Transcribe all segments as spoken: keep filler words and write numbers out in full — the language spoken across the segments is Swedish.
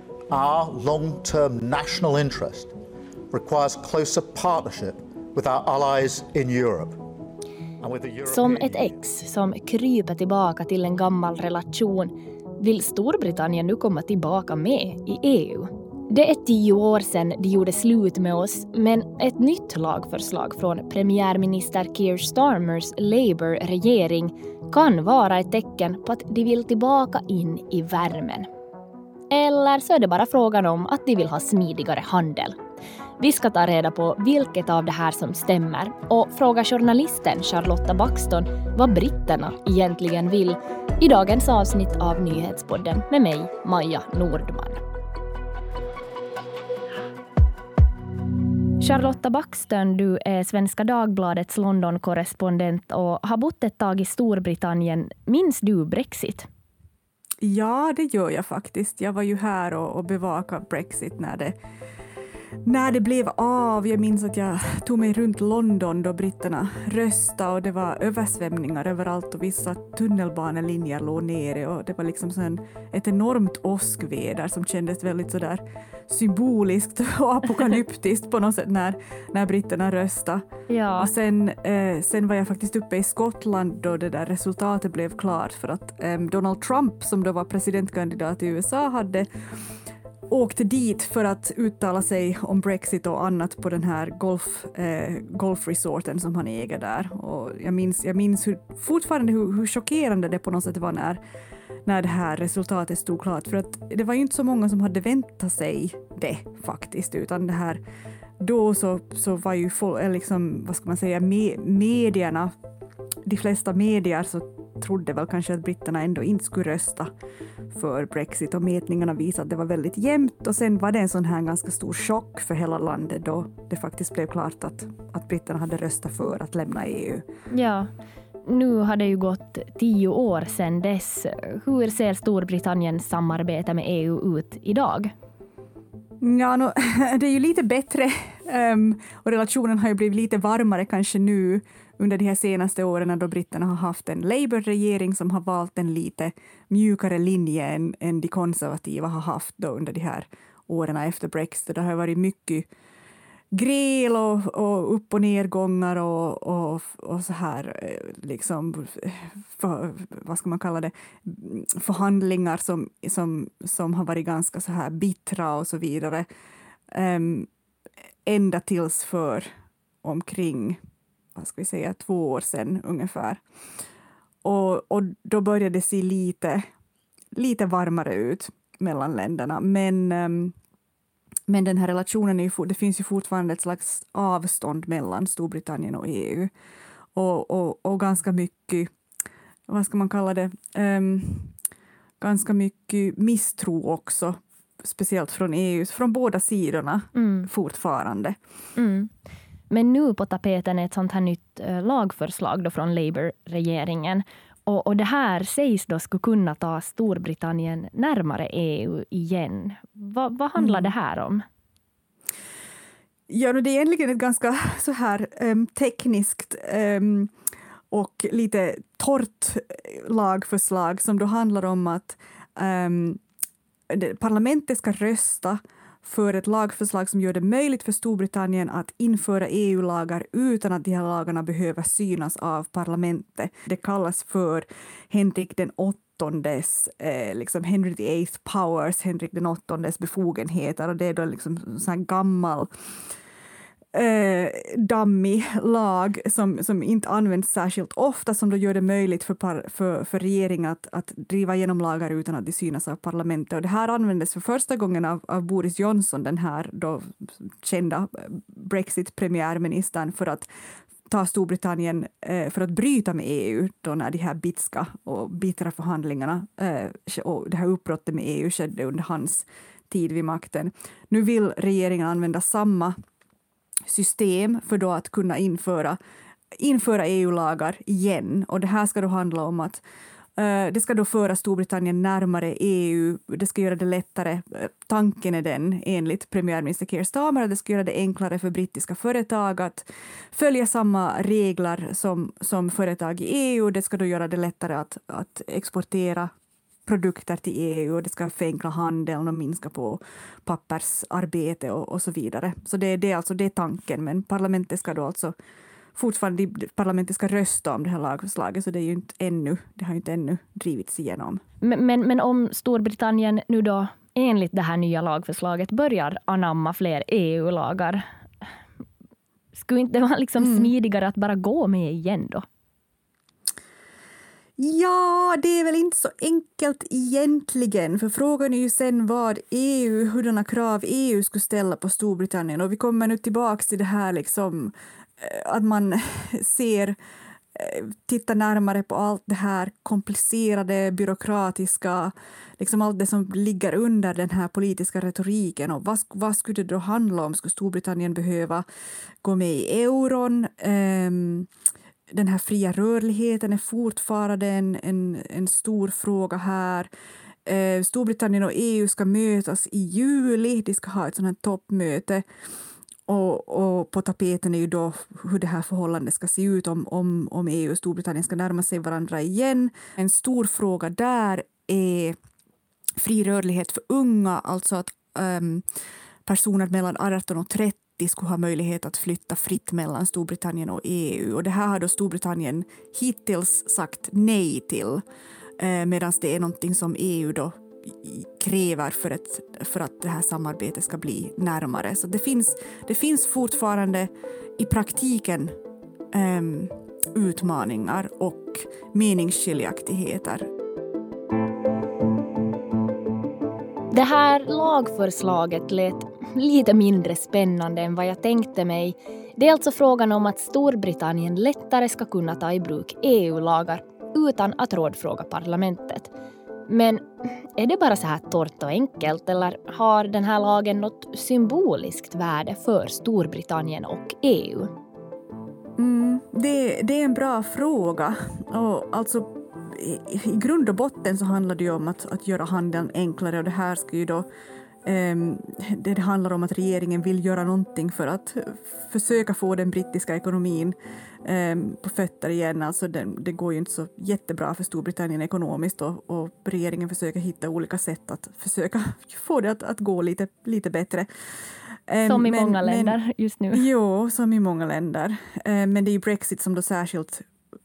Our long-term national interest requires closer partnership with our allies in Europe. Som ett ex som kryper tillbaka till en gammal relation vill Storbritannien nu komma tillbaka med i E U. Det är tio år sedan de gjorde slut med oss, men ett nytt lagförslag från premiärminister Keir Starmers Labour-regering kan vara ett tecken på att de vill tillbaka in i värmen. Eller så är det bara frågan om att de vill ha smidigare handel. Vi ska ta reda på vilket av det här som stämmer och fråga journalisten Charlotta Baxton vad britterna egentligen vill i dagens avsnitt av Nyhetspodden med mig, Maja Nordman. Charlotta Baxton, du är Svenska Dagbladets London-korrespondent och har bott ett tag i Storbritannien. Minns du Brexit? Ja, det gör jag faktiskt. Jag var ju här och, och bevakade Brexit när det, när det blev av. Jag minns att jag tog mig runt London då britterna röstade och det var översvämningar överallt och vissa tunnelbanelinjer låg nere och det var liksom sån, ett enormt åskväder som kändes väldigt sådär symboliskt och apokalyptiskt på något sätt när, när britterna röstade. Ja. Och sen, eh, sen var jag faktiskt uppe i Skottland då det där resultatet blev klart för att eh, Donald Trump som då var presidentkandidat i U S A hade åkte dit för att uttala sig om Brexit och annat på den här golf, eh, golfresorten som han äger där. Och jag minns, jag minns hur, fortfarande hur, hur chockerande det på något sätt var när, när det här resultatet stod klart. För att det var ju inte så många som hade väntat sig det faktiskt, utan det här då så, så var ju folk, liksom, vad ska man säga, me, medierna, de flesta medier så trodde väl kanske att britterna ändå inte skulle rösta för Brexit och mätningarna visade att det var väldigt jämnt och sen var det en sån här ganska stor chock för hela landet då det faktiskt blev klart att, att britterna hade röstat för att lämna E U. Ja, nu har det ju gått tio år sedan dess. Hur ser Storbritanniens samarbete med E U ut idag? Ja, no, det är ju lite bättre um, och relationen har ju blivit lite varmare kanske nu under de här senaste åren då britterna har haft en Labour-regering som har valt en lite mjukare linje än, än de konservativa har haft då under de här åren efter Brexit. Det har varit mycket gräl och, och upp- och nedgångar och, och, och så här liksom, för, vad ska man kalla det, förhandlingar som, som, som har varit ganska så här bittra och så vidare. Um, ända tills för omkring vad ska vi säga, två år sedan ungefär. Och, och då började det se lite, lite varmare ut mellan länderna. Men, um, men den här relationen, är ju, det finns ju fortfarande ett slags avstånd mellan Storbritannien och E U. Och, och, och ganska mycket, vad ska man kalla det, um, ganska mycket misstro också. Speciellt från E U, från båda sidorna mm. fortfarande. Mm. Men nu på tapeten är ett sånt här nytt eh, lagförslag då från Labour-regeringen. Och, och det här sägs då skulle kunna ta Storbritannien närmare E U igen. Va, vad handlar mm. det här om? Ja, det är egentligen ett ganska så här um, tekniskt um, och lite torrt lagförslag som då handlar om att um, parlamentet ska rösta för ett lagförslag som gör det möjligt för Storbritannien att införa E U-lagar utan att de här lagarna behöver synas av parlamentet. Det kallas för Henrik den åttondes, eh, liksom Henry the eighth powers, Henrik den åttondes befogenheter, och det är då liksom en sån här gammal eh, dammig lag som, som inte används särskilt ofta, som då gör det möjligt för, par, för, för regeringen att, att driva igenom lagar utan att det synas av parlamentet. Och det här användes för första gången av, av Boris Johnson, den här då kända Brexit-premiärministern, för att ta Storbritannien eh, för att bryta med E U då när de här bitska och bittra förhandlingarna eh, och det här uppbrottet med E U skedde under hans tid vid makten. Nu vill regeringen använda samma system för då att kunna införa, införa E U-lagar igen. Och det här ska då handla om att uh, det ska då föra Storbritannien närmare E U. Det ska göra det lättare. Uh, tanken är den, enligt premiärminister Keir Starmer, att det ska göra det enklare för brittiska företag att följa samma regler som, som företag i E U. Det ska då göra det lättare att, att exportera produkter till E U och det ska förenkla handeln och minska på pappersarbete och, och så vidare. Så det, det, är alltså, det är tanken, men parlamentet ska då alltså fortfarande parlamentet ska rösta om det här lagförslaget, så det är ju inte ännu, det har ju inte ännu drivits igenom. Men, men, men om Storbritannien nu då enligt det här nya lagförslaget börjar anamma fler E U-lagar, skulle inte det vara liksom mm. smidigare att bara gå med igen då? Ja, det är väl inte så enkelt egentligen, för frågan är ju sen vad E U, hurdana krav E U skulle ställa på Storbritannien, och vi kommer nu tillbaka till det här liksom att man ser, tittar närmare på allt det här komplicerade, byråkratiska, liksom allt det som ligger under den här politiska retoriken, och vad, vad skulle det då handla om? Skulle Storbritannien behöva gå med i euron? Um, Den här fria rörligheten är fortfarande en, en, en stor fråga här. Eh, Storbritannien och E U ska mötas i juli. De ska ha ett sådant här toppmöte. Och, och på tapeten är ju då hur det här förhållandet ska se ut om, om, om E U och Storbritannien ska närma sig varandra igen. En stor fråga där är fri rörlighet för unga. Alltså att um, personer mellan arton och trettio skulle ha möjlighet att flytta fritt mellan Storbritannien och E U. Och det här har då Storbritannien hittills sagt nej till, eh, medan det är någonting som E U då kräver för, ett, för att det här samarbetet ska bli närmare. Så det finns, det finns fortfarande i praktiken eh, utmaningar och meningsskiljaktigheter. Det här lagförslaget lät lite mindre spännande än vad jag tänkte mig. Det är alltså frågan om att Storbritannien lättare ska kunna ta i bruk E U-lagar utan att rådfråga parlamentet. Men är det bara så här torrt och enkelt, eller har den här lagen något symboliskt värde för Storbritannien och E U? Mm, det, det är en bra fråga. Och alltså i grund och botten så handlar det ju om att, att göra handeln enklare, och det här ska ju då um, det, det handlar om att regeringen vill göra någonting för att försöka få den brittiska ekonomin um, på fötter igen. Alltså det, det går ju inte så jättebra för Storbritannien ekonomiskt, och, och regeringen försöker hitta olika sätt att försöka få det att, att gå lite, lite bättre. Um, som i men, många länder men, just nu. Jo, som i många länder. Um, men det är ju Brexit som då särskilt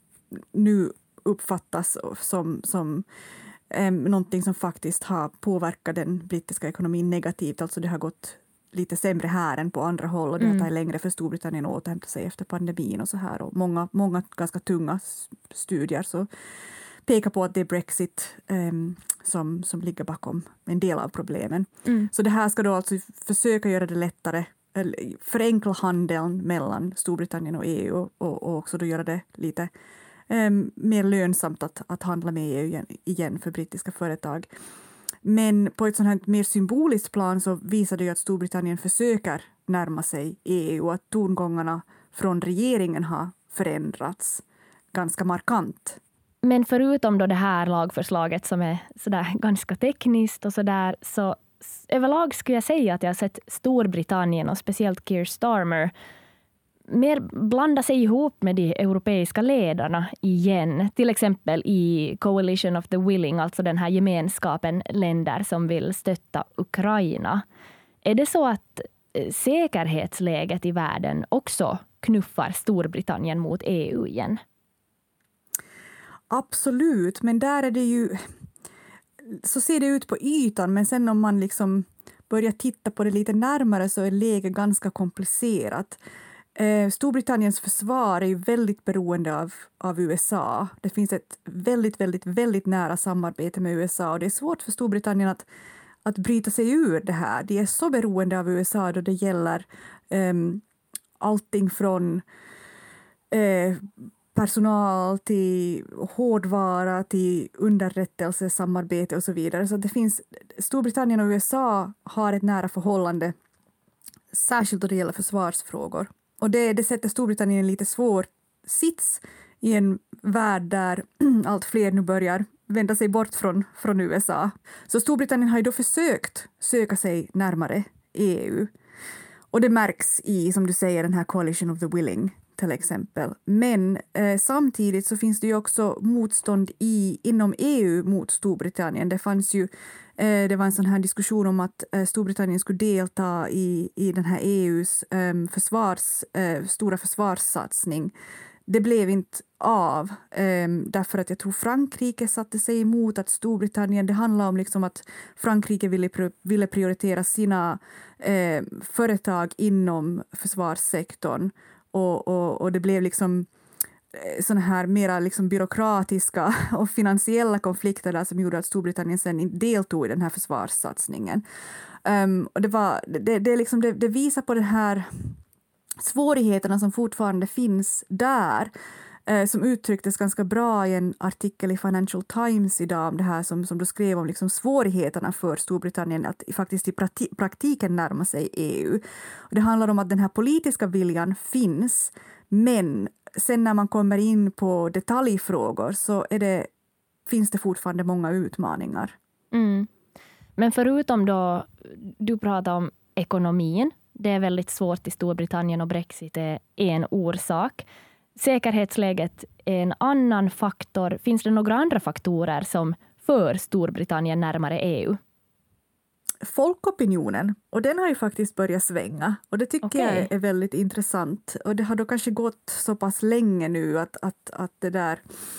nu uppfattas som, som eh, någonting som faktiskt har påverkat den brittiska ekonomin negativt. Alltså det har gått lite sämre här än på andra håll, och det mm. har tagit längre för Storbritannien att återhämta sig efter pandemin och så här. Och många, många ganska tunga studier så pekar på att det är Brexit eh, som, som ligger bakom en del av problemen. Mm. Så det här ska då alltså försöka göra det lättare, förenkla handeln mellan Storbritannien och E U, och, och också då göra det lite Um, mer lönsamt att, att handla med E U igen, igen för brittiska företag. Men på ett sånt här mer symboliskt plan så visar det ju att Storbritannien försöker närma sig E U, och att tongångarna från regeringen har förändrats ganska markant. Men förutom då det här lagförslaget som är sådär ganska tekniskt och sådär, så överlag skulle jag säga att jag har sett Storbritannien och speciellt Keir Starmer mer blanda sig ihop med de europeiska ledarna igen. Till exempel i Coalition of the Willing, alltså den här gemenskapen länder som vill stötta Ukraina. Är det så att säkerhetsläget i världen också knuffar Storbritannien mot E U igen? Absolut, men där är det ju... Så ser det ut på ytan, men sen om man liksom börjar titta på det lite närmare så är läget ganska komplicerat. Eh, Storbritanniens försvar är ju väldigt beroende av, av U S A. Det finns ett väldigt, väldigt, väldigt nära samarbete med U S A, och det är svårt för Storbritannien att, att bryta sig ur det här. De är så beroende av U S A då det gäller eh, allting från eh, personal till hårdvara till underrättelsesamarbete och så vidare. Så det finns, Storbritannien och U S A har ett nära förhållande, särskilt då det gäller försvarsfrågor. Och det, det sätter Storbritannien i en lite svår sits i en värld där allt fler nu börjar vända sig bort från, från U S A. Så Storbritannien har ju då försökt söka sig närmare E U. Och det märks i, som du säger, den här Coalition of the Willing till exempel. Men eh, samtidigt så finns det ju också motstånd i, inom E U mot Storbritannien. Det fanns ju eh, det var en sån här diskussion om att eh, Storbritannien skulle delta i, i den här E U:s eh, försvars, eh, stora försvarssatsning. Det blev inte av, eh, därför att jag tror Frankrike satte sig emot att Storbritannien, det handlar om liksom att Frankrike ville, ville prioritera sina eh, företag inom försvarssektorn och, och, och det blev liksom såna här mera liksom byråkratiska och finansiella konflikter där som gjorde att Storbritannien sen deltog i den här försvarssatsningen. Um, och det, var, det, det, liksom, det, det visar på den här svårigheterna som fortfarande finns där, eh, som uttrycktes ganska bra i en artikel i Financial Times idag om det här som, som du skrev om liksom svårigheterna för Storbritannien att faktiskt i prakti- praktiken närma sig E U. Och det handlar om att den här politiska viljan finns, men sen när man kommer in på detaljfrågor så är det, finns det fortfarande många utmaningar. Mm. Men förutom då, du pratar om ekonomin, det är väldigt svårt i Storbritannien och Brexit är en orsak. Säkerhetsläget är en annan faktor. Finns det några andra faktorer som för Storbritannien närmare E U? Folkopinionen, och den har ju faktiskt börjat svänga. Och det tycker okay. jag är väldigt intressant. Och det har då kanske gått så pass länge nu att, att, att det där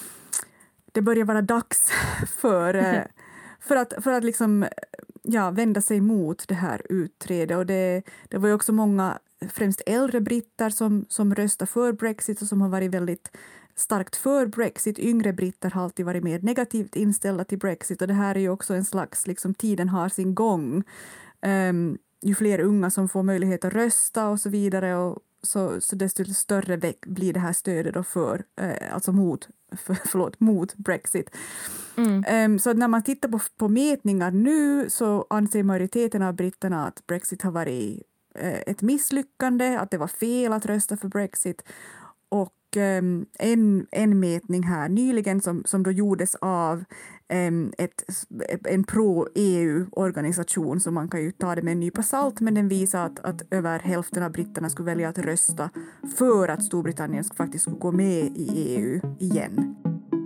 det börjar vara dags för, för att, för att liksom, ja, vända sig mot det här utträdet. Och det, det var ju också många, främst äldre britter som, som röstar för Brexit och som har varit väldigt starkt för Brexit. Yngre britter har alltid varit mer negativt inställda till Brexit och det här är ju också en slags, liksom, tiden har sin gång. Um, ju fler unga som får möjlighet att rösta och så vidare och så, så desto större väck blir det här stödet då för, uh, alltså mot, för, förlåt, mot Brexit. Mm. Um, så när man tittar på, på mätningar nu så anser majoriteten av britterna att Brexit har varit uh, ett misslyckande, att det var fel att rösta för Brexit. Och um, en, en mätning här nyligen som, som då gjordes av um, ett, en pro-E U-organisation, så man kan ju ta det med en nypa salt, men den visar att, att över hälften av britterna skulle välja att rösta för att Storbritannien faktiskt skulle gå med i E U igen.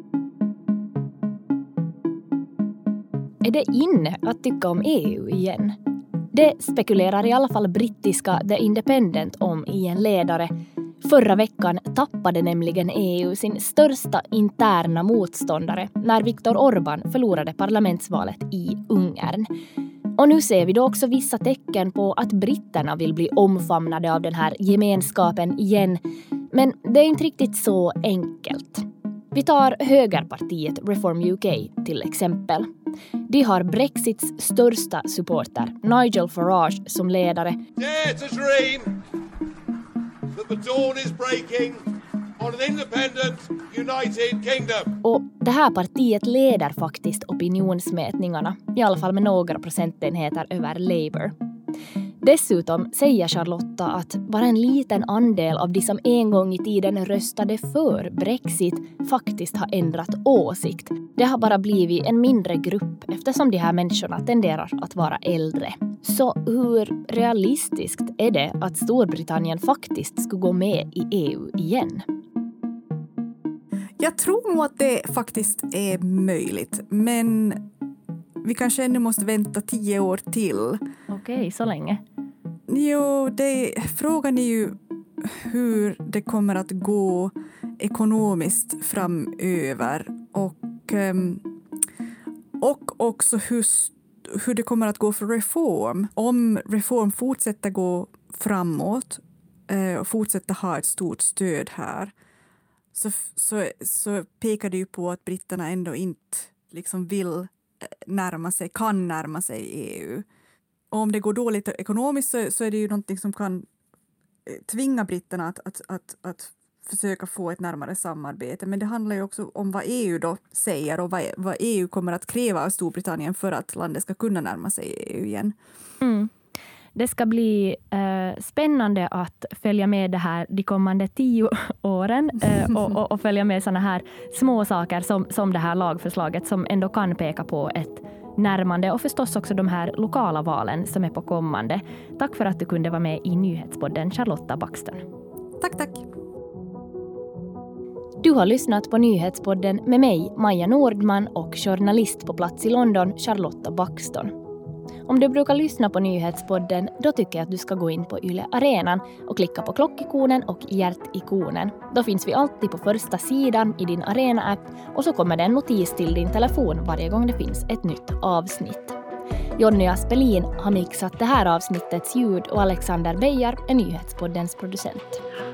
Är det inne att tycka om E U igen? Det spekulerar i alla fall brittiska The Independent om i en ledare. Förra veckan tappade nämligen E U sin största interna motståndare när Viktor Orbán förlorade parlamentsvalet i Ungern. Och nu ser vi då också vissa tecken på att britterna vill bli omfamnade av den här gemenskapen igen. Men det är inte riktigt så enkelt. Vi tar högerpartiet Reform U K till exempel. De har Brexits största supporter, Nigel Farage, som ledare. Dare to dream that the dawn is breaking on an independent United Kingdom. Och det här partiet leder faktiskt opinionsmätningarna, i alla fall med några procentenheter över Labour. Dessutom säger Charlotta att bara en liten andel av de som en gång i tiden röstade för Brexit faktiskt har ändrat åsikt. Det har bara blivit en mindre grupp eftersom de här människorna tenderar att vara äldre. Så hur realistiskt är det att Storbritannien faktiskt ska gå med i E U igen? Jag tror nog att det faktiskt är möjligt, men vi kanske ännu måste vänta tio år till. Okej, okay, så länge? Jo, det, frågan är ju hur det kommer att gå ekonomiskt framöver och, och också hur, hur det kommer att gå för reform. Om reform fortsätter gå framåt och fortsätter ha ett stort stöd här så, så, så pekar det ju på att britterna ändå inte liksom vill närma sig, kan närma sig E U. Och om det går dåligt ekonomiskt så, så är det ju någonting som kan tvinga britterna att, att, att, att försöka få ett närmare samarbete. Men det handlar ju också om vad E U då säger och vad, vad E U kommer att kräva av Storbritannien för att landet ska kunna närma sig E U igen. Mm. Det ska bli eh, spännande att följa med det här de kommande tio åren eh, och, och, och följa med såna här små saker som, som det här lagförslaget som ändå kan peka på ett närmande och förstås också de här lokala valen som är på kommande. Tack för att du kunde vara med i Nyhetspodden, Charlotta Baxten. Tack, tack. Du har lyssnat på Nyhetspodden med mig, Maja Nordman, och journalist på plats i London, Charlotta Baxton. Om du brukar lyssna på Nyhetspodden, då tycker jag att du ska gå in på Yle Arenan och klicka på klockikonen och hjärtikonen. Då finns vi alltid på första sidan i din Arena-app och så kommer det en notis till din telefon varje gång det finns ett nytt avsnitt. Jonny Aspelin har mixat det här avsnittets ljud och Alexander Beijar är Nyhetspoddens producent.